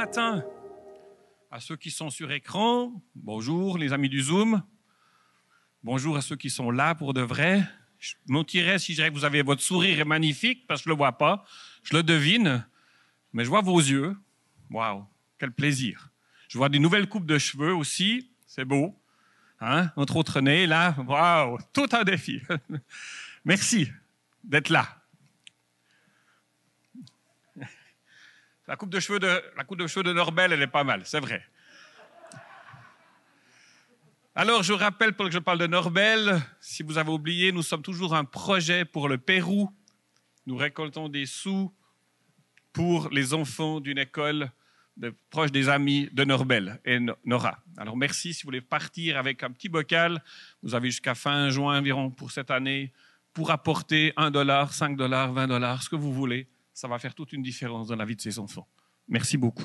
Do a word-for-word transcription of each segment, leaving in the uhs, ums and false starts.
matin à ceux qui sont sur écran. Bonjour les amis du Zoom. Bonjour à ceux qui sont là pour de vrai. Je mentirais si je dirais que vous avez votre sourire est magnifique parce que je ne le vois pas. Je le devine, mais je vois vos yeux. Waouh, quel plaisir. Je vois des nouvelles coupes de cheveux aussi. C'est beau. Hein? Notre autre nez, là, waouh, tout un défi. Merci d'être là. La coupe de cheveux de, la coupe de cheveux de Norbel, elle est pas mal, c'est vrai. Alors, je rappelle, pour que je parle de Norbel, si vous avez oublié, nous sommes toujours un projet pour le Pérou. Nous récoltons des sous pour les enfants d'une école de, proche des amis de Norbel et Nora. Alors, merci. Si vous voulez partir avec un petit bocal, vous avez jusqu'à fin juin environ pour cette année pour apporter un dollar, cinq dollars, vingt dollars, ce que vous voulez. Ça va faire toute une différence dans la vie de ces enfants. Merci beaucoup.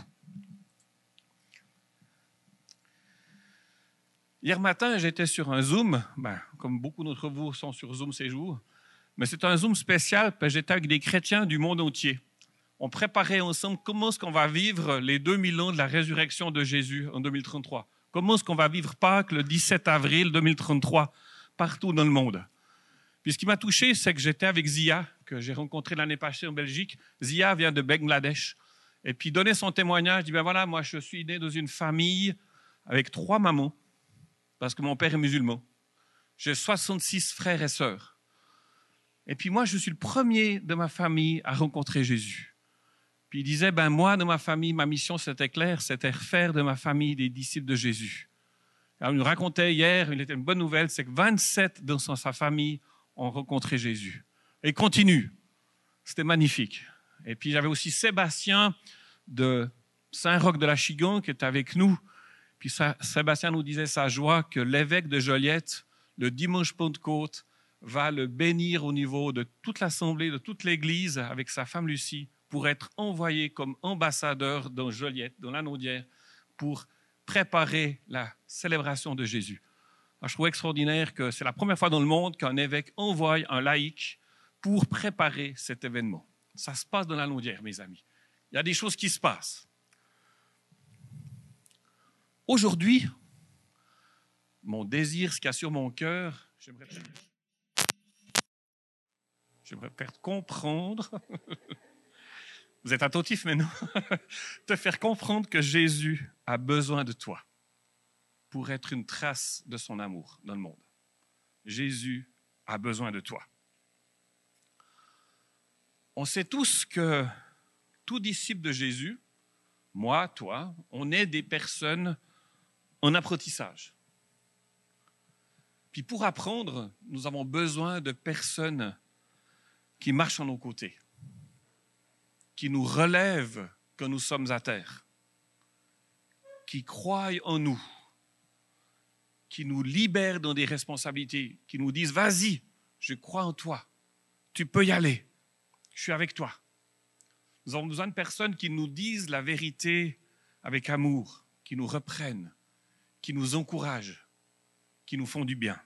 Hier matin, j'étais sur un Zoom, ben, comme beaucoup d'entre vous sont sur Zoom ces jours, mais c'est un Zoom spécial parce que j'étais avec des chrétiens du monde entier. On préparait ensemble comment est-ce qu'on va vivre les deux mille ans de la résurrection de Jésus en deux mille trente-trois. Comment est-ce qu'on va vivre Pâques le dix-sept avril deux mille trente-trois partout dans le monde. Puis ce qui m'a touché, c'est que j'étais avec Zia, que j'ai rencontré l'année passée en Belgique. Zia vient de Bangladesh. Et puis, il donnait son témoignage. Il dit, ben voilà, moi, je suis né dans une famille avec trois mamans, parce que mon père est musulman. J'ai soixante-six frères et sœurs. Et puis, moi, je suis le premier de ma famille à rencontrer Jésus. Puis, il disait, ben moi, dans ma famille, ma mission, c'était clair, c'était faire de ma famille des disciples de Jésus. Alors, il nous racontait hier, il était une bonne nouvelle, c'est que vingt-sept dans sa famille ont rencontré Jésus. Et continue. C'était magnifique. Et puis, j'avais aussi Sébastien de Saint-Roch de la Chigon qui était avec nous. Puis, ça, Sébastien nous disait sa joie que l'évêque de Joliette, le dimanche Pentecôte, va le bénir au niveau de toute l'assemblée, de toute l'église, avec sa femme Lucie, pour être envoyé comme ambassadeur dans Joliette, dans l'Anaudière, pour préparer la célébration de Jésus. Alors, je trouve extraordinaire que c'est la première fois dans le monde qu'un évêque envoie un laïc pour préparer cet événement. Ça se passe dans la Landière, mes amis. Il y a des choses qui se passent. Aujourd'hui, mon désir, ce qu'il y a sur mon cœur, j'aimerais, j'aimerais faire comprendre, vous êtes attentifs maintenant, te faire comprendre que Jésus a besoin de toi pour être une trace de son amour dans le monde. Jésus a besoin de toi. On sait tous que tout disciple de Jésus, moi, toi, on est des personnes en apprentissage. Puis pour apprendre, nous avons besoin de personnes qui marchent à nos côtés, qui nous relèvent quand nous sommes à terre, qui croient en nous, qui nous libèrent dans des responsabilités, qui nous disent « Vas-y, je crois en toi, tu peux y aller, je suis avec toi ». Nous avons besoin de personnes qui nous disent la vérité avec amour, qui nous reprennent, qui nous encouragent, qui nous font du bien.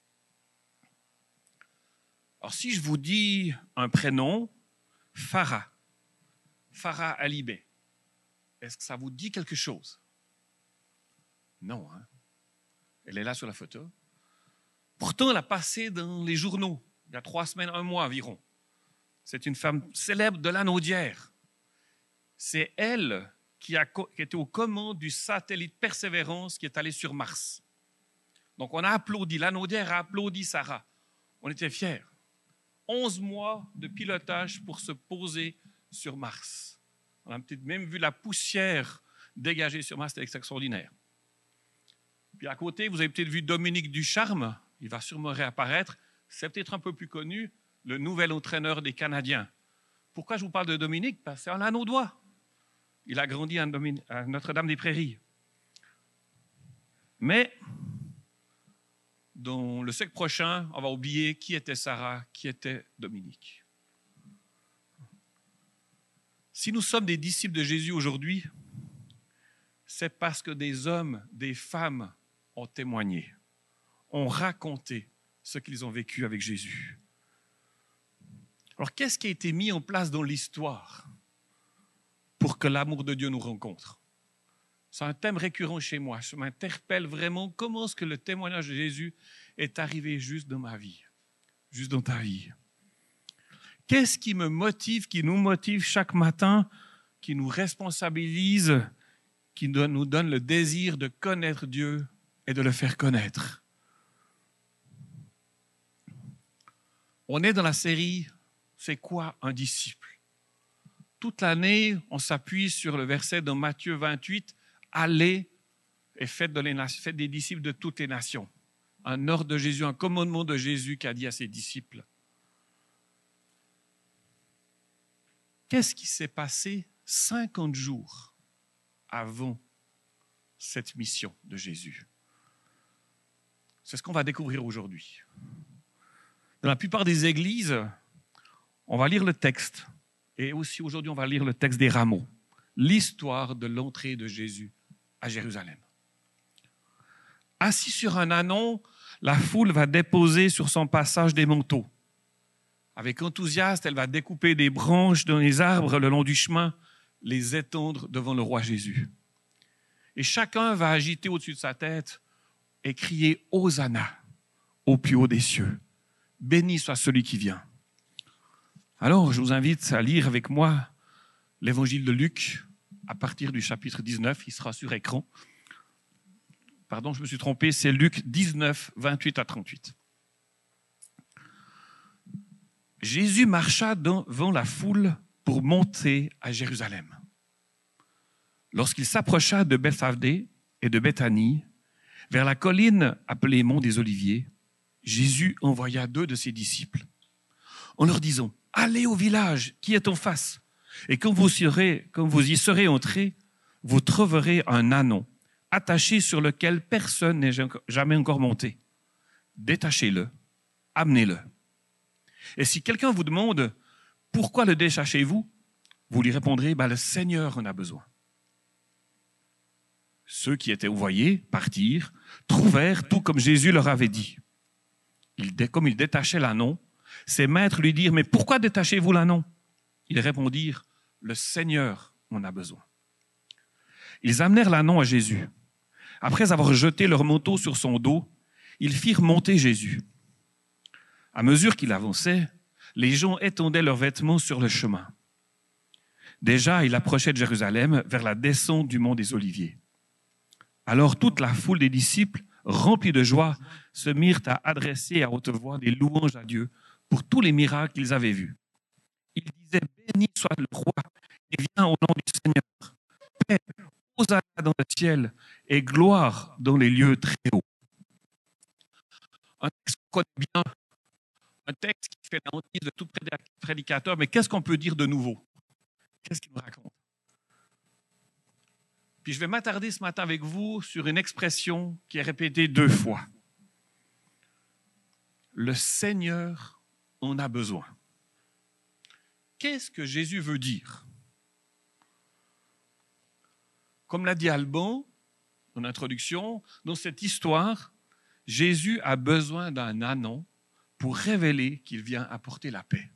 Alors si je vous dis un prénom, Farah, Farah Alibé, est-ce que ça vous dit quelque chose? Non, hein? Elle est là sur la photo. Pourtant, elle a passé dans les journaux, il y a trois semaines, un mois environ. C'est une femme célèbre de l'Anaudière. C'est elle qui, a, qui était aux commandes du satellite Persévérance qui est allé sur Mars. Donc, on a applaudi, l'Anaudière a applaudi Sarah. On était fiers. Onze mois de pilotage pour se poser sur Mars. On a peut-être même vu la poussière dégagée sur Mars, c'était extraordinaire. Puis à côté, vous avez peut-être vu Dominique Ducharme, il va sûrement réapparaître, c'est peut-être un peu plus connu, le nouvel entraîneur des Canadiens. Pourquoi je vous parle de Dominique? Parce que c'est un Anaudois. Il a grandi à Notre-Dame-des-Prairies. Mais dans le siècle prochain, on va oublier qui était Sarah, qui était Dominique. Si nous sommes des disciples de Jésus aujourd'hui, c'est parce que des hommes, des femmes ont témoigné, ont raconté ce qu'ils ont vécu avec Jésus. Alors, qu'est-ce qui a été mis en place dans l'histoire pour que l'amour de Dieu nous rencontre? C'est un thème récurrent chez moi. Ça m'interpelle vraiment. Comment est-ce que le témoignage de Jésus est arrivé juste dans ma vie, juste dans ta vie? Qu'est-ce qui me motive, qui nous motive chaque matin, qui nous responsabilise, qui nous donne le désir de connaître Dieu et de le faire connaître? On est dans la série « C'est quoi un disciple ?» Toute l'année, on s'appuie sur le verset de Matthieu vingt-huit, « Allez et faites, de les, faites des disciples de toutes les nations ». Un ordre de Jésus, un commandement de Jésus qui a dit à ses disciples. Qu'est-ce qui s'est passé cinquante jours avant cette mission de Jésus? C'est ce qu'on va découvrir aujourd'hui. Dans la plupart des églises, on va lire le texte. Et aussi aujourd'hui, on va lire le texte des rameaux. L'histoire de l'entrée de Jésus à Jérusalem. Assis sur un ânon, la foule va déposer sur son passage des manteaux. Avec enthousiasme, elle va découper des branches dans les arbres le long du chemin, les étendre devant le roi Jésus. Et chacun va agiter au-dessus de sa tête et crier « Hosanna » au plus haut des cieux. Béni soit celui qui vient. Alors, je vous invite à lire avec moi l'évangile de Luc à partir du chapitre dix-neuf. Il sera sur écran. Pardon, je me suis trompé, c'est Luc dix-neuf, vingt-huit à trente-huit. Jésus marcha devant la foule pour monter à Jérusalem. Lorsqu'il s'approcha de Bethphagée et de Béthanie, vers la colline appelée Mont des Oliviers, Jésus envoya deux de ses disciples, en leur disant « Allez au village qui est en face, et quand vous, serez, quand vous y serez entrés, vous trouverez un ânon attaché sur lequel personne n'est jamais encore monté. Détachez-le, amenez-le. Et si quelqu'un vous demande « Pourquoi le détachez-vous » vous lui répondrez bah, « Le Seigneur en a besoin. » Ceux qui étaient envoyés partirent, trouvèrent tout comme Jésus leur avait dit. Il, comme il détachait l'ânon, ses maîtres lui dirent « Mais pourquoi détachez-vous l'ânon » Ils répondirent « Le Seigneur en a besoin. » Ils amenèrent l'ânon à Jésus. Après avoir jeté leur manteau sur son dos, ils firent monter Jésus. À mesure qu'il avançait, les gens étendaient leurs vêtements sur le chemin. Déjà, il approchait de Jérusalem vers la descente du mont des Oliviers. Alors toute la foule des disciples, remplis de joie, se mirent à adresser à haute voix des louanges à Dieu pour tous les miracles qu'ils avaient vus. Ils disaient « Béni soit le roi et viens au nom du Seigneur. Paix, Hosanna dans le ciel et gloire dans les lieux très hauts. » Un texte qu'on connaît bien, un texte qui fait la hantise de tout prédicateur, mais qu'est-ce qu'on peut dire de nouveau? Qu'est-ce qu'il nous raconte? Puis je vais m'attarder ce matin avec vous sur une expression qui est répétée deux fois. Le Seigneur en a besoin. Qu'est-ce que Jésus veut dire? Comme l'a dit Alban en introduction, dans cette histoire, Jésus a besoin d'un ânon pour révéler qu'il vient apporter la paix.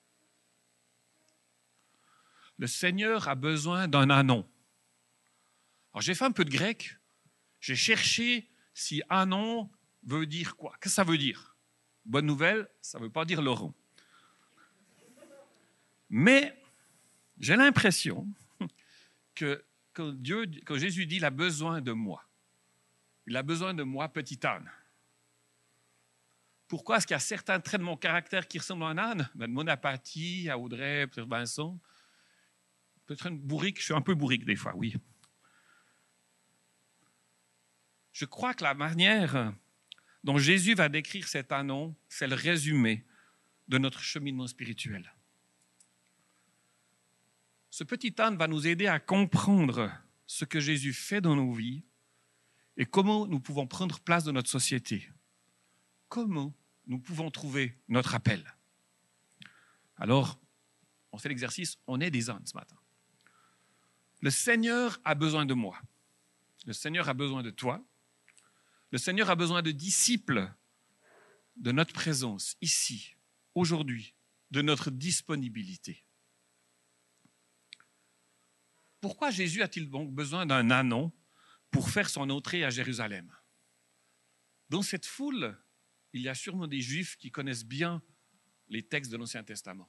Le Seigneur a besoin d'un ânon. Alors j'ai fait un peu de grec, j'ai cherché si ânon veut dire quoi. Qu'est-ce que ça veut dire? Bonne nouvelle, ça ne veut pas dire Laurent. Mais j'ai l'impression que quand, Dieu, quand Jésus dit « il a besoin de moi », il a besoin de moi, petit âne. Pourquoi est-ce qu'il y a certains traits de mon caractère qui ressemblent à un âne? Ben, de mon apathie, à Audrey, peut-être Vincent. Peut-être une bourrique, je suis un peu bourrique des fois, oui. Je crois que la manière dont Jésus va décrire cet ânon, c'est le résumé de notre cheminement spirituel. Ce petit âne va nous aider à comprendre ce que Jésus fait dans nos vies et comment nous pouvons prendre place dans notre société. Comment nous pouvons trouver notre appel. Alors, on fait l'exercice, on est des ânes ce matin. Le Seigneur a besoin de moi. Le Seigneur a besoin de toi. Le Seigneur a besoin de disciples de notre présence ici, aujourd'hui, de notre disponibilité. Pourquoi Jésus a-t-il donc besoin d'un ânon pour faire son entrée à Jérusalem. Dans cette foule, il y a sûrement des Juifs qui connaissent bien les textes de l'Ancien Testament.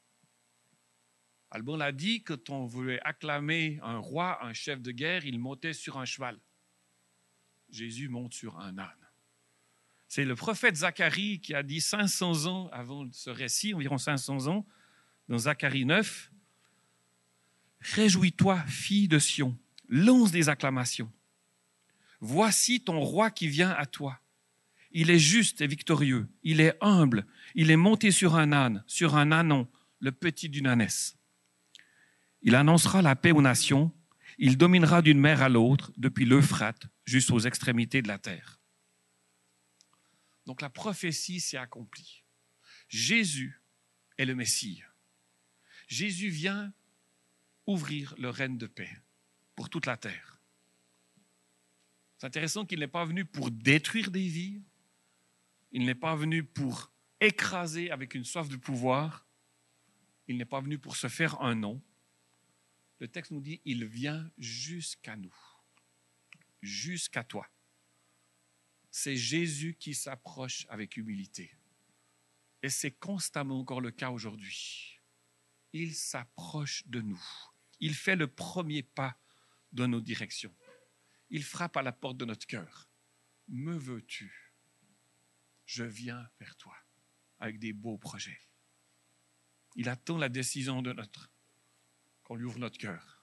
Alban l'a dit, quand on voulait acclamer un roi, un chef de guerre, il montait sur un cheval. Jésus monte sur un âne. C'est le prophète Zacharie qui a dit cinq cents ans avant ce récit, environ cinq cents ans, dans Zacharie neuf, « Réjouis-toi, fille de Sion, lance des acclamations. Voici ton roi qui vient à toi. Il est juste et victorieux, il est humble, il est monté sur un âne, sur un ânon, le petit d'une ânesse. Il annoncera la paix aux nations, il dominera d'une mer à l'autre, depuis l'Euphrate jusqu'aux extrémités de la terre. » Donc la prophétie s'est accomplie. Jésus est le Messie. Jésus vient ouvrir le règne de paix pour toute la terre. C'est intéressant qu'il n'est pas venu pour détruire des vies, il n'est pas venu pour écraser avec une soif de pouvoir, il n'est pas venu pour se faire un nom. Le texte nous dit, il vient jusqu'à nous, jusqu'à toi. C'est Jésus qui s'approche avec humilité. Et c'est constamment encore le cas aujourd'hui. Il s'approche de nous. Il fait le premier pas dans nos directions. Il frappe à la porte de notre cœur. Me veux-tu? Je viens vers toi avec des beaux projets. Il attend la décision de notre, qu'on lui ouvre notre cœur.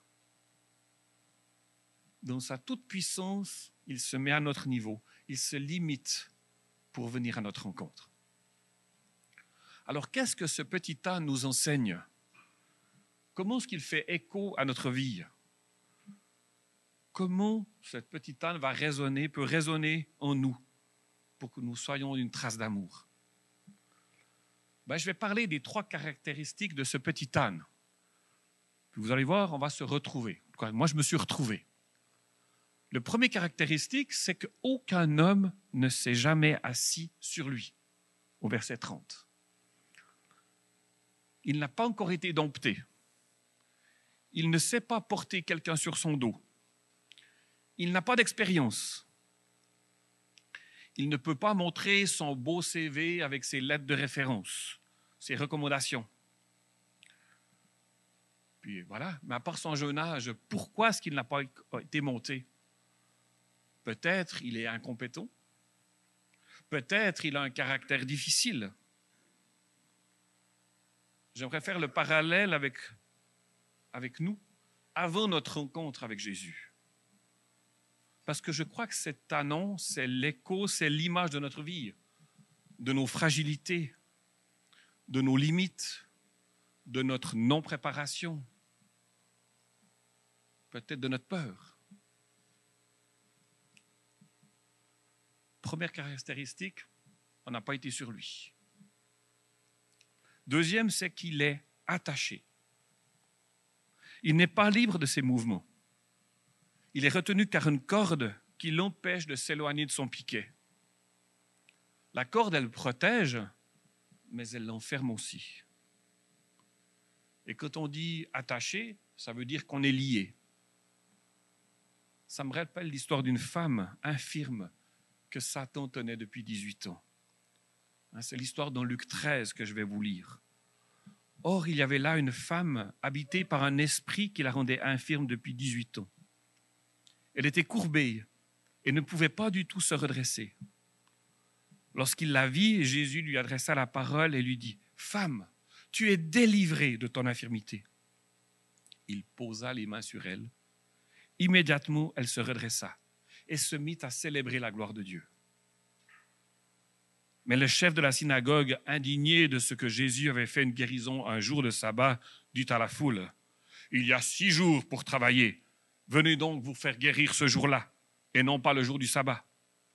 Dans sa toute puissance, il se met à notre niveau. Il se limite pour venir à notre rencontre. Alors, qu'est-ce que ce petit âne nous enseigne? Comment est-ce qu'il fait écho à notre vie? Comment cette petite âne va résonner, peut résonner en nous pour que nous soyons une trace d'amour? Ben, je vais parler des trois caractéristiques de ce petit âne. Puis vous allez voir, on va se retrouver. En tout cas, moi, je me suis retrouvé. Le premier caractéristique, c'est qu'aucun homme ne s'est jamais assis sur lui, au verset trente. Il n'a pas encore été dompté. Il ne sait pas porter quelqu'un sur son dos. Il n'a pas d'expérience. Il ne peut pas montrer son beau C V avec ses lettres de référence, ses recommandations. Puis voilà, mais à part son jeune âge, pourquoi est-ce qu'il n'a pas été monté? Peut-être il est incompétent. Peut-être il a un caractère difficile. J'aimerais faire le parallèle avec, avec nous avant notre rencontre avec Jésus. Parce que je crois que cet annonce, c'est l'écho, c'est l'image de notre vie, de nos fragilités, de nos limites, de notre non-préparation, peut-être de notre peur. Première caractéristique, on n'a pas été sur lui. Deuxième, c'est qu'il est attaché. Il n'est pas libre de ses mouvements. Il est retenu par une corde qui l'empêche de s'éloigner de son piquet. La corde, elle le protège, mais elle l'enferme aussi. Et quand on dit attaché, ça veut dire qu'on est lié. Ça me rappelle l'histoire d'une femme infirme que Satan tenait depuis dix-huit ans. C'est l'histoire dans Luc treize que je vais vous lire. Or, il y avait là une femme habitée par un esprit qui la rendait infirme depuis dix-huit ans. Elle était courbée et ne pouvait pas du tout se redresser. Lorsqu'il la vit, Jésus lui adressa la parole et lui dit « Femme, tu es délivrée de ton infirmité. » Il posa les mains sur elle. Immédiatement, elle se redressa et se mit à célébrer la gloire de Dieu. Mais le chef de la synagogue, indigné de ce que Jésus avait fait une guérison un jour de sabbat, dit à la foule, « Il y a six jours pour travailler. Venez donc vous faire guérir ce jour-là, et non pas le jour du sabbat. »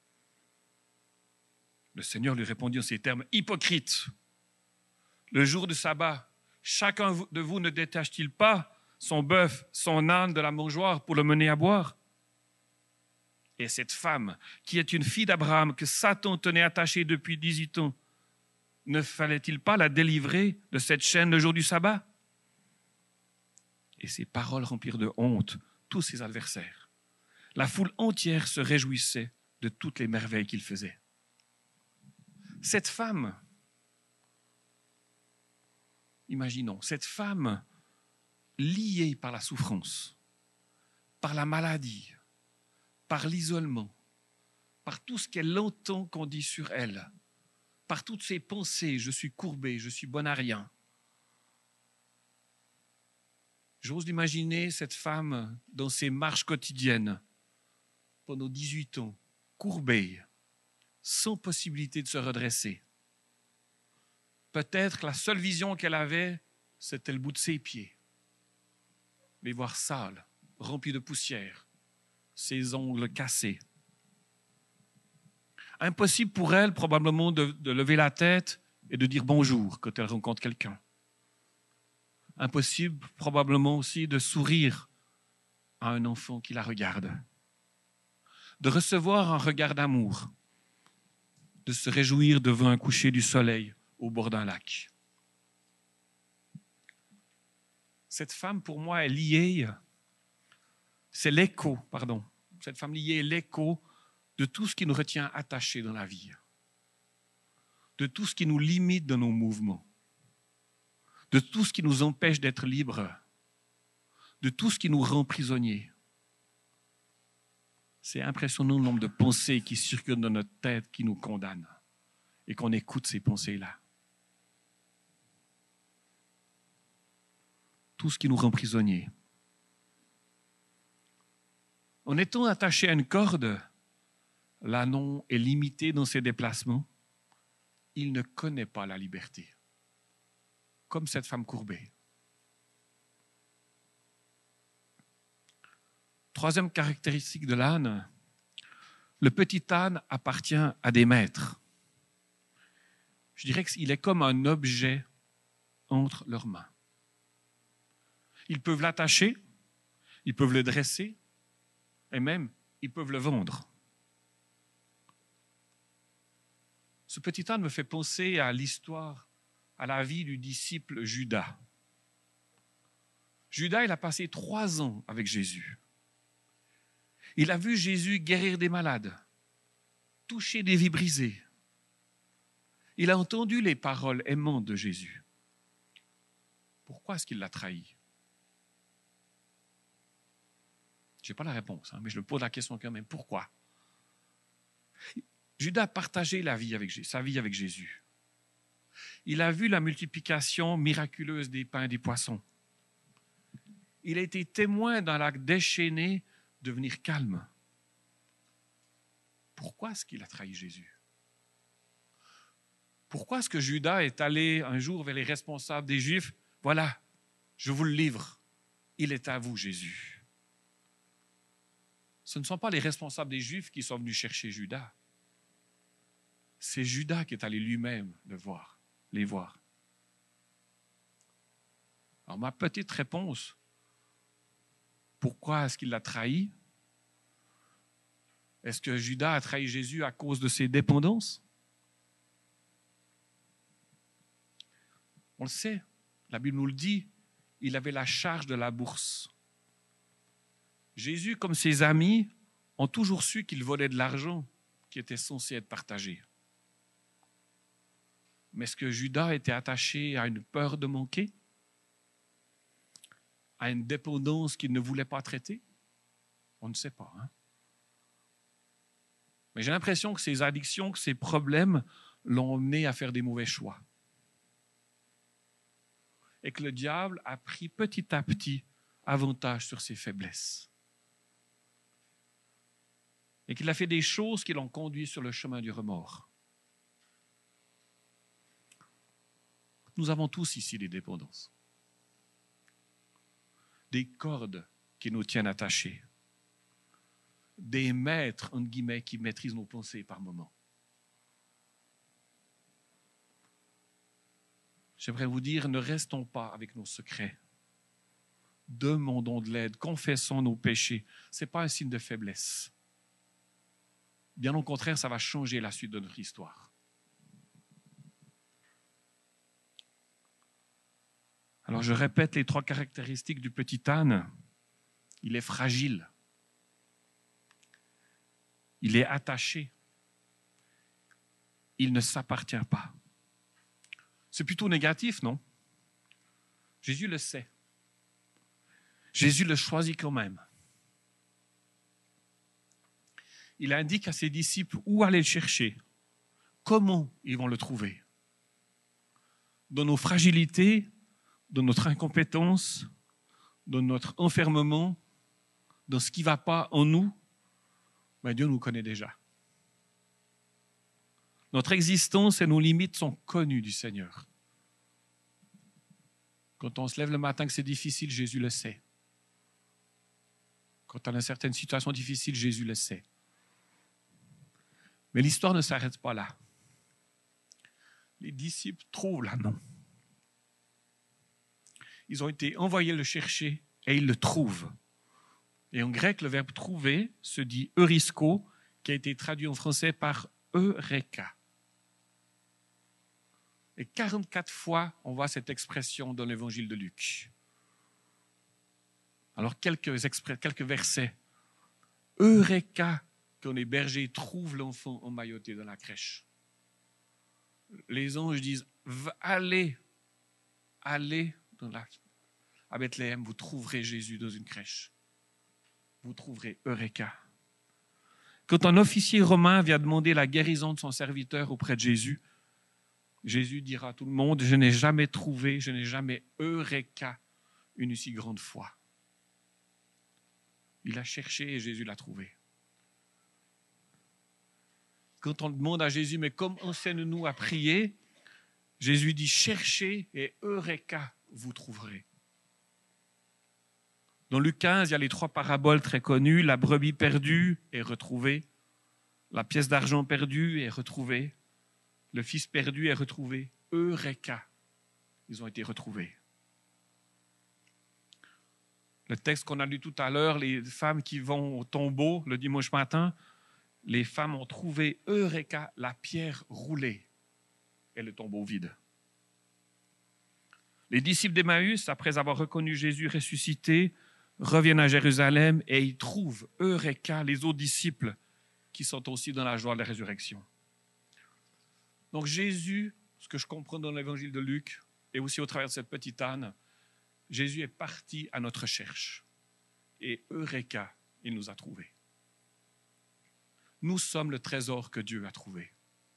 Le Seigneur lui répondit en ces termes, « Hypocrite, le jour du sabbat, chacun de vous ne détache-t-il pas son bœuf, son âne de la mangeoire pour le mener à boire? Et cette femme, qui est une fille d'Abraham, que Satan tenait attachée depuis dix-huit ans, ne fallait-il pas la délivrer de cette chaîne le jour du sabbat? » Et ces paroles remplirent de honte tous ses adversaires. La foule entière se réjouissait de toutes les merveilles qu'il faisait. Cette femme, imaginons, cette femme liée par la souffrance, par la maladie, par l'isolement, par tout ce qu'elle entend qu'on dit sur elle, par toutes ses pensées, je suis courbé, je suis bon à rien. J'ose imaginer cette femme dans ses marches quotidiennes, pendant dix-huit ans, courbée, sans possibilité de se redresser. Peut-être que la seule vision qu'elle avait, c'était le bout de ses pieds. Les voir sales, remplis de poussière, ses ongles cassés. Impossible pour elle, probablement, de, de lever la tête et de dire bonjour quand elle rencontre quelqu'un. Impossible, probablement aussi, de sourire à un enfant qui la regarde. De recevoir un regard d'amour. De se réjouir devant un coucher du soleil au bord d'un lac. Cette femme, pour moi, est liée, c'est l'écho, pardon, cette femme liée est l'écho de tout ce qui nous retient attachés dans la vie, de tout ce qui nous limite dans nos mouvements, de tout ce qui nous empêche d'être libres, de tout ce qui nous rend prisonniers. C'est impressionnant le nombre de pensées qui circulent dans notre tête, qui nous condamnent, et qu'on écoute ces pensées-là. Tout ce qui nous rend prisonniers. En étant attaché à une corde, l'ânon est limité dans ses déplacements. Il ne connaît pas la liberté, comme cette femme courbée. Troisième caractéristique de l'âne, le petit âne appartient à des maîtres. Je dirais qu'il est comme un objet entre leurs mains. Ils peuvent l'attacher, ils peuvent le dresser, et même, ils peuvent le vendre. Ce petit âne me fait penser à l'histoire, à la vie du disciple Judas. Judas, il a passé trois ans avec Jésus. Il a vu Jésus guérir des malades, toucher des vies brisées. Il a entendu les paroles aimantes de Jésus. Pourquoi est-ce qu'il l'a trahi? Je n'ai pas la réponse, hein, mais je me pose la question quand même. Pourquoi? Judas a partagé la vie avec, sa vie avec Jésus. Il a vu la multiplication miraculeuse des pains et des poissons. Il a été témoin d'un lac déchaîné devenir calme. Pourquoi est-ce qu'il a trahi Jésus? Pourquoi est-ce que Judas est allé un jour vers les responsables des Juifs? Voilà, je vous le livre. Il est à vous, Jésus. Ce ne sont pas les responsables des Juifs qui sont venus chercher Judas. C'est Judas qui est allé lui-même le voir, les voir. Alors ma petite réponse, pourquoi est-ce qu'il l'a trahi? Est-ce que Judas a trahi Jésus à cause de ses dépendances? On le sait, la Bible nous le dit, il avait la charge de la bourse. Jésus, comme ses amis, ont toujours su qu'il volait de l'argent qui était censé être partagé. Mais est-ce que Judas était attaché à une peur de manquer? À une dépendance qu'il ne voulait pas traiter? On ne sait pas. Hein? Mais j'ai l'impression que ses addictions, que ses problèmes l'ont emmené à faire des mauvais choix. Et que le diable a pris petit à petit avantage sur ses faiblesses. Et qu'il a fait des choses qui l'ont conduit sur le chemin du remords. Nous avons tous ici des dépendances. Des cordes qui nous tiennent attachés. Des maîtres, entre guillemets, qui maîtrisent nos pensées par moments. J'aimerais vous dire, ne restons pas avec nos secrets. Demandons de l'aide, confessons nos péchés. Ce n'est pas un signe de faiblesse. Bien au contraire, ça va changer la suite de notre histoire. Alors je répète les trois caractéristiques du petit âne. Il est fragile. Il est attaché. Il ne s'appartient pas. C'est plutôt négatif, non? Jésus le sait. Jésus le choisit quand même. Il indique à ses disciples où aller le chercher, comment ils vont le trouver. Dans nos fragilités, dans notre incompétence, dans notre enfermement, dans ce qui ne va pas en nous, ben Dieu nous connaît déjà. Notre existence et nos limites sont connues du Seigneur. Quand on se lève le matin que c'est difficile, Jésus le sait. Quand on a certaines situations difficiles, Jésus le sait. Mais l'histoire ne s'arrête pas là. Les disciples trouvent l'anneau. Ils ont été envoyés le chercher et ils le trouvent. Et en grec, le verbe trouver se dit eurisko, qui a été traduit en français par eureka. Et quarante-quatre fois, on voit cette expression dans l'évangile de Luc. Alors, quelques, expr- quelques versets. Eureka, quand les bergers trouvent l'enfant emmailloté dans la crèche. Les anges disent, allez, allez dans la, à Bethléem, vous trouverez Jésus dans une crèche. Vous trouverez Eureka. Quand un officier romain vient demander la guérison de son serviteur auprès de Jésus, Jésus dira à tout le monde, je n'ai jamais trouvé, je n'ai jamais Eureka une si grande foi. Il a cherché et Jésus l'a trouvé. Quand on demande à Jésus, mais comme enseigne-nous à prier, Jésus dit, cherchez et Eureka, vous trouverez. Dans Luc quinze, il y a les trois paraboles très connues, la brebis perdue est retrouvée, la pièce d'argent perdue est retrouvée, le fils perdu est retrouvé, Eureka, ils ont été retrouvés. Le texte qu'on a lu tout à l'heure, les femmes qui vont au tombeau le dimanche matin, les femmes ont trouvé Eureka, la pierre roulée et le tombeau vide. Les disciples d'Emmaüs, après avoir reconnu Jésus ressuscité, reviennent à Jérusalem et ils trouvent Eureka, les autres disciples qui sont aussi dans la joie de la résurrection. Donc Jésus, ce que je comprends dans l'évangile de Luc et aussi au travers de cette petite âne, Jésus est parti à notre recherche et Eureka, il nous a trouvés. Nous sommes le trésor que Dieu a trouvé.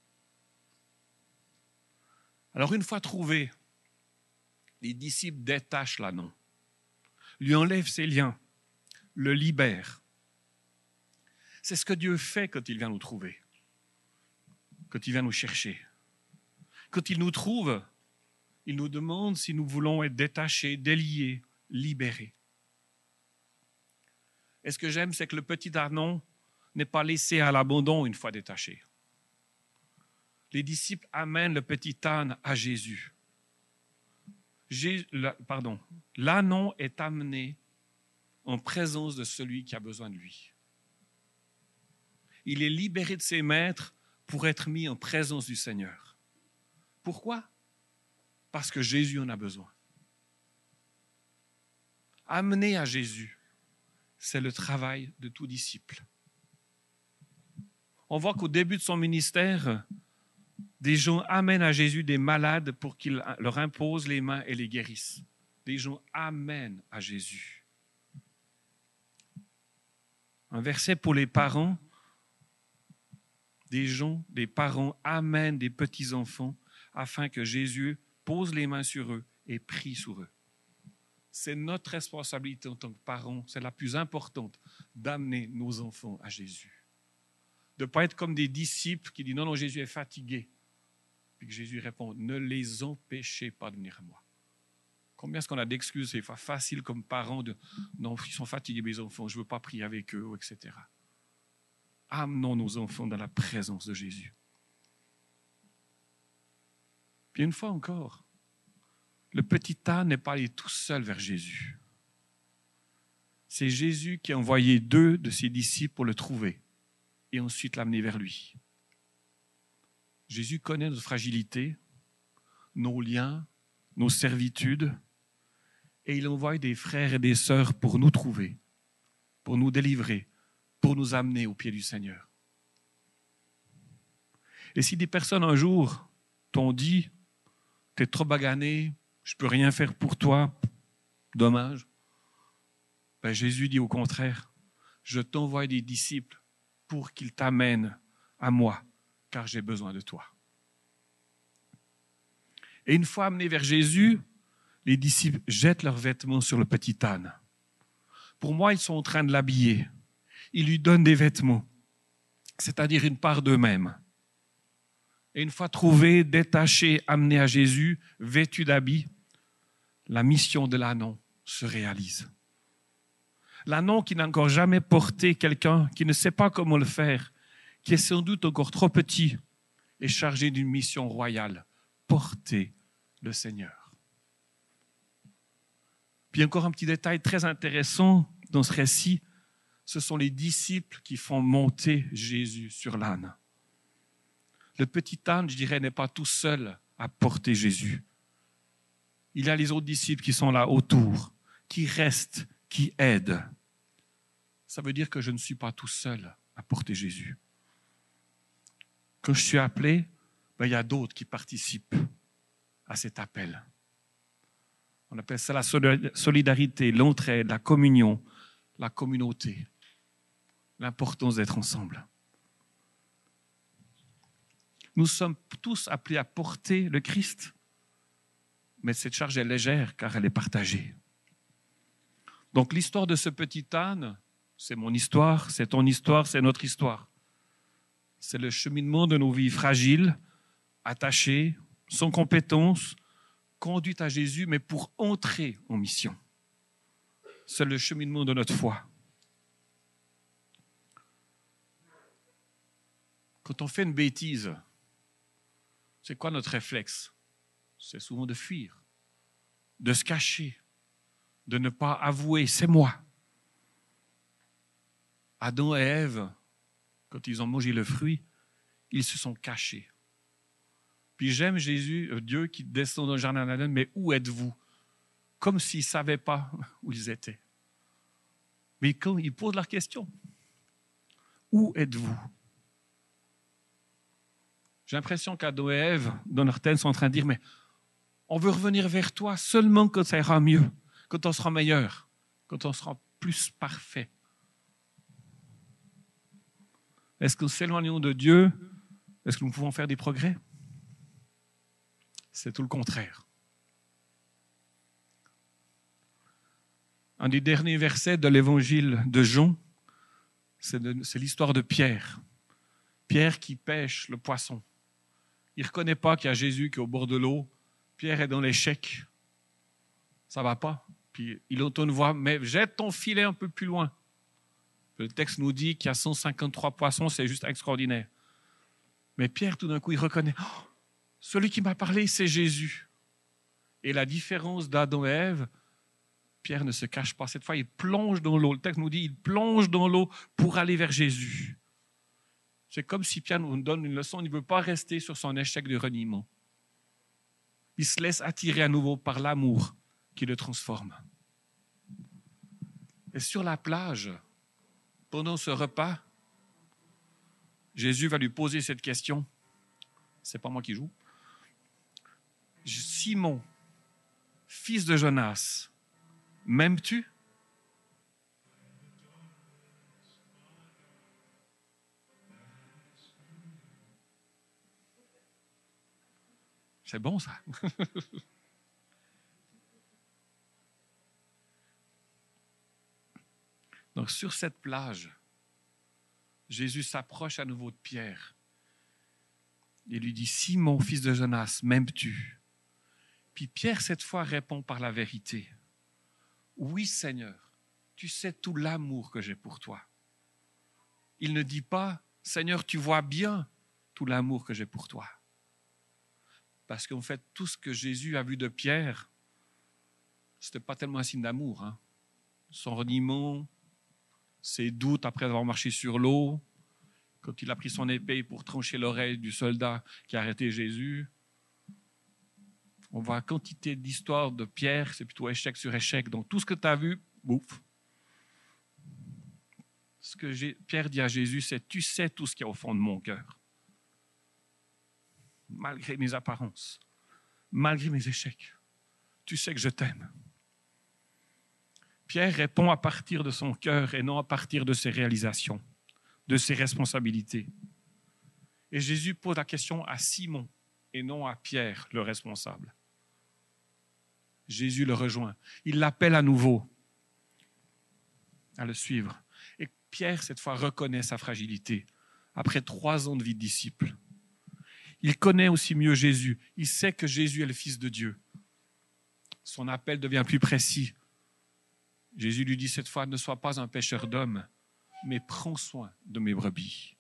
Alors une fois trouvé, les disciples détachent l'anneau, lui enlèvent ses liens, le libèrent. C'est ce que Dieu fait quand il vient nous trouver, quand il vient nous chercher. Quand il nous trouve, il nous demande si nous voulons être détachés, déliés, libérés. Et ce que j'aime, c'est que le petit ânon n'est pas laissé à l'abandon une fois détaché. Les disciples amènent le petit âne à Jésus. Jésus pardon, l'ânon est amené en présence de celui qui a besoin de lui. Il est libéré de ses maîtres pour être mis en présence du Seigneur. Pourquoi? Parce que Jésus en a besoin. Amener à Jésus, c'est le travail de tout disciple. On voit qu'au début de son ministère, des gens amènent à Jésus des malades pour qu'il leur impose les mains et les guérisse. Des gens amènent à Jésus. Un verset pour les parents. Des gens, des parents amènent des petits-enfants afin que Jésus pose les mains sur eux et prie sur eux. C'est notre responsabilité en tant que parents, c'est la plus importante, d'amener nos enfants à Jésus. De ne pas être comme des disciples qui disent « Non, non, Jésus est fatigué ». Puis que Jésus répond « Ne les empêchez pas de venir à moi ». Combien est-ce qu'on a d'excuses? C'est facile comme parents de « Non, ils sont fatigués mes enfants, je ne veux pas prier avec eux », et cetera. Amenons nos enfants dans la présence de Jésus. Puis une fois encore, le petit âne n'est pas allé tout seul vers Jésus. C'est Jésus qui a envoyé deux de ses disciples pour le trouver et ensuite l'amener vers lui. Jésus connaît notre fragilité, nos liens, nos servitudes, et il envoie des frères et des sœurs pour nous trouver, pour nous délivrer, pour nous amener au pied du Seigneur. Et si des personnes un jour t'ont dit, tu es trop bagané, je ne peux rien faire pour toi, dommage, ben Jésus dit au contraire, je t'envoie des disciples pour qu'ils t'amènent à moi, car j'ai besoin de toi. Et une fois amenés vers Jésus, les disciples jettent leurs vêtements sur le petit âne. Pour moi, ils sont en train de l'habiller. Ils lui donnent des vêtements, c'est-à-dire une part d'eux-mêmes. Et une fois trouvés, détachés, amenés à Jésus, vêtus d'habits, la mission de l'ânon se réalise. L'ânon qui n'a encore jamais porté quelqu'un, qui ne sait pas comment le faire, qui est sans doute encore trop petit, est chargé d'une mission royale, porter le Seigneur. Puis encore un petit détail très intéressant dans ce récit, ce sont les disciples qui font monter Jésus sur l'âne. Le petit âne, je dirais, n'est pas tout seul à porter Jésus. Il y a les autres disciples qui sont là autour, qui restent, qui aident. Ça veut dire que je ne suis pas tout seul à porter Jésus. Quand je suis appelé, ben, il y a d'autres qui participent à cet appel. On appelle ça la solidarité, l'entraide, la communion, la communauté, l'importance d'être ensemble. Nous sommes tous appelés à porter le Christ, mais cette charge est légère car elle est partagée. Donc l'histoire de ce petit âne, c'est mon histoire, c'est ton histoire, c'est notre histoire. C'est le cheminement de nos vies fragiles, attachées, sans compétences, conduites à Jésus, mais pour entrer en mission. C'est le cheminement de notre foi. Quand on fait une bêtise, c'est quoi notre réflexe? C'est souvent de fuir, de se cacher, de ne pas avouer, c'est moi. Adam et Ève, quand ils ont mangé le fruit, ils se sont cachés. Puis j'aime Jésus, Dieu qui descend dans le jardin d'Éden, mais où êtes-vous? Comme s'ils ne savaient pas où ils étaient. Mais quand ils posent leur question, où êtes-vous? J'ai l'impression qu'Adam et Ève, dans leur tête, sont en train de dire, mais on veut revenir vers toi seulement quand ça ira mieux, quand on sera meilleur, quand on sera plus parfait. Est-ce que nous s'éloignons de Dieu? Est-ce que nous pouvons faire des progrès? C'est tout le contraire. Un des derniers versets de l'évangile de Jean, c'est, de, c'est l'histoire de Pierre. Pierre qui pêche le poisson. Il ne reconnaît pas qu'il y a Jésus qui est au bord de l'eau. Pierre est dans l'échec. Ça ne va pas. Puis il entend une voix, mais jette ton filet un peu plus loin. Le texte nous dit qu'il y a cent cinquante-trois poissons, c'est juste extraordinaire. Mais Pierre, tout d'un coup, il reconnaît, oh, celui qui m'a parlé, c'est Jésus. Et la différence d'Adam et Ève, Pierre ne se cache pas. Cette fois, il plonge dans l'eau. Le texte nous dit, il plonge dans l'eau pour aller vers Jésus. C'est comme si Pierre nous donne une leçon, il ne veut pas rester sur son échec de reniement. Il se laisse attirer à nouveau par l'amour qui le transforme. Et sur la plage, pendant ce repas, Jésus va lui poser cette question. C'est pas moi qui joue. Simon, fils de Jonas, m'aimes-tu? C'est bon ça. Donc sur cette plage, Jésus s'approche à nouveau de Pierre. Il lui dit, Simon, fils de Jonas, m'aimes-tu? Puis Pierre, cette fois, répond par la vérité. Oui, Seigneur, tu sais tout l'amour que j'ai pour toi. Il ne dit pas, Seigneur, tu vois bien tout l'amour que j'ai pour toi. Parce qu'en fait, tout ce que Jésus a vu de Pierre, ce n'était pas tellement un signe d'amour. Hein. Son reniement, ses doutes après avoir marché sur l'eau, quand il a pris son épée pour trancher l'oreille du soldat qui a arrêté Jésus. On voit la quantité d'histoires de Pierre, c'est plutôt échec sur échec. Donc tout ce que tu as vu, bouf. Ce que Pierre dit à Jésus, c'est « Tu sais tout ce qu'il y a au fond de mon cœur. malgré mes apparences, malgré mes échecs. Tu sais que je t'aime. Pierre répond à partir de son cœur et non à partir de ses réalisations, de ses responsabilités. Et Jésus pose la question à Simon et non à Pierre, le responsable. Jésus le rejoint. Il l'appelle à nouveau à le suivre. Et Pierre, cette fois, reconnaît sa fragilité après trois ans de vie de disciple. Il connaît aussi mieux Jésus. Il sait que Jésus est le Fils de Dieu. Son appel devient plus précis. Jésus lui dit cette fois, ne sois pas un pêcheur d'hommes, mais prends soin de mes brebis.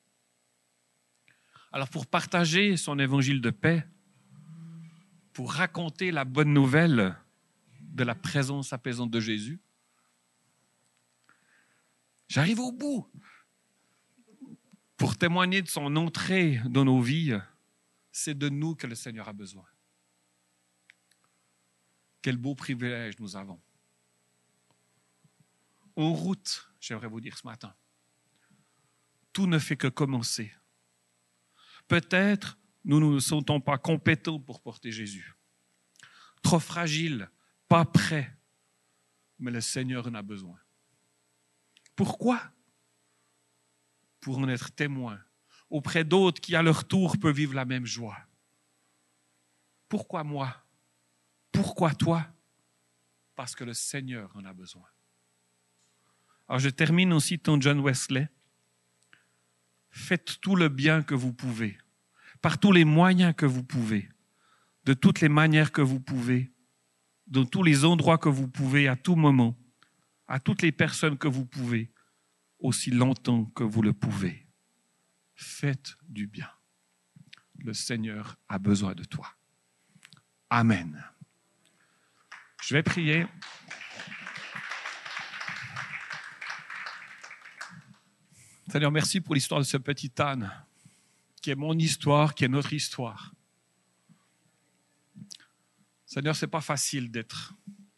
Alors pour partager son évangile de paix, pour raconter la bonne nouvelle de la présence apaisante de Jésus, j'arrive au bout. Pour témoigner de son entrée dans nos vies, c'est de nous que le Seigneur a besoin. Quel beau privilège nous avons. En route, j'aimerais vous dire ce matin, tout ne fait que commencer. Peut-être nous ne nous sentons pas compétents pour porter Jésus. Trop fragiles, pas prêts, mais le Seigneur en a besoin. Pourquoi ? Pour en être témoin auprès d'autres qui, à leur tour, peuvent vivre la même joie. Pourquoi moi ? Pourquoi toi ? Parce que le Seigneur en a besoin. Alors je termine en citant John Wesley. Faites tout le bien que vous pouvez, par tous les moyens que vous pouvez, de toutes les manières que vous pouvez, dans tous les endroits que vous pouvez, à tout moment, à toutes les personnes que vous pouvez, aussi longtemps que vous le pouvez. Faites du bien. Le Seigneur a besoin de toi. Amen. Je vais prier. Seigneur, merci pour l'histoire de ce petit âne, qui est mon histoire, qui est notre histoire. Seigneur, ce n'est pas facile d'être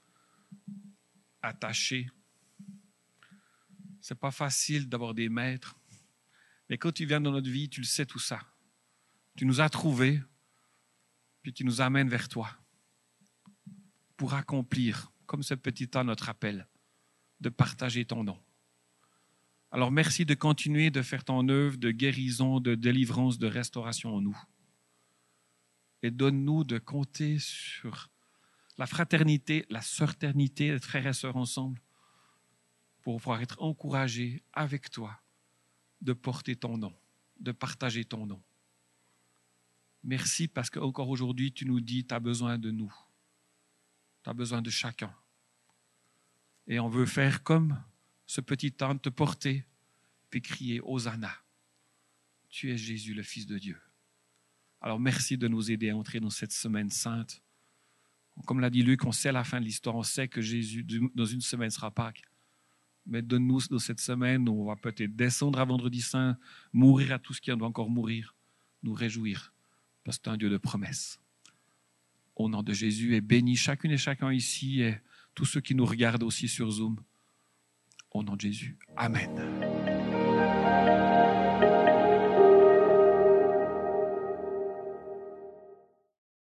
attaché. Ce n'est pas facile d'avoir des maîtres. Mais quand tu viens dans notre vie, tu le sais tout ça. Tu nous as trouvés, puis tu nous amènes vers toi pour accomplir, comme ce petit âne, notre appel, de partager ton nom. Alors merci de continuer de faire ton œuvre de guérison, de délivrance, de restauration en nous. Et donne-nous de compter sur la fraternité, la sœurnité, d'être frères et sœurs ensemble, pour pouvoir être encouragés avec toi de porter ton nom, de partager ton nom. Merci parce qu'encore aujourd'hui, tu nous dis, tu as besoin de nous. Tu as besoin de chacun. Et on veut faire comme ce petit âne, te porter, puis crier « Hosanna ». Tu es Jésus, le Fils de Dieu. Alors merci de nous aider à entrer dans cette semaine sainte. Comme l'a dit Luc, on sait la fin de l'histoire, on sait que Jésus, dans une semaine, sera Pâques. Mais donne-nous dans cette semaine où on va peut-être descendre à Vendredi Saint, mourir à tout ce qui en doit encore mourir, nous réjouir, parce que tu es un Dieu de promesses. Au nom de Jésus, et bénis chacune et chacun ici, et tous ceux qui nous regardent aussi sur Zoom. Au nom de Jésus. Amen.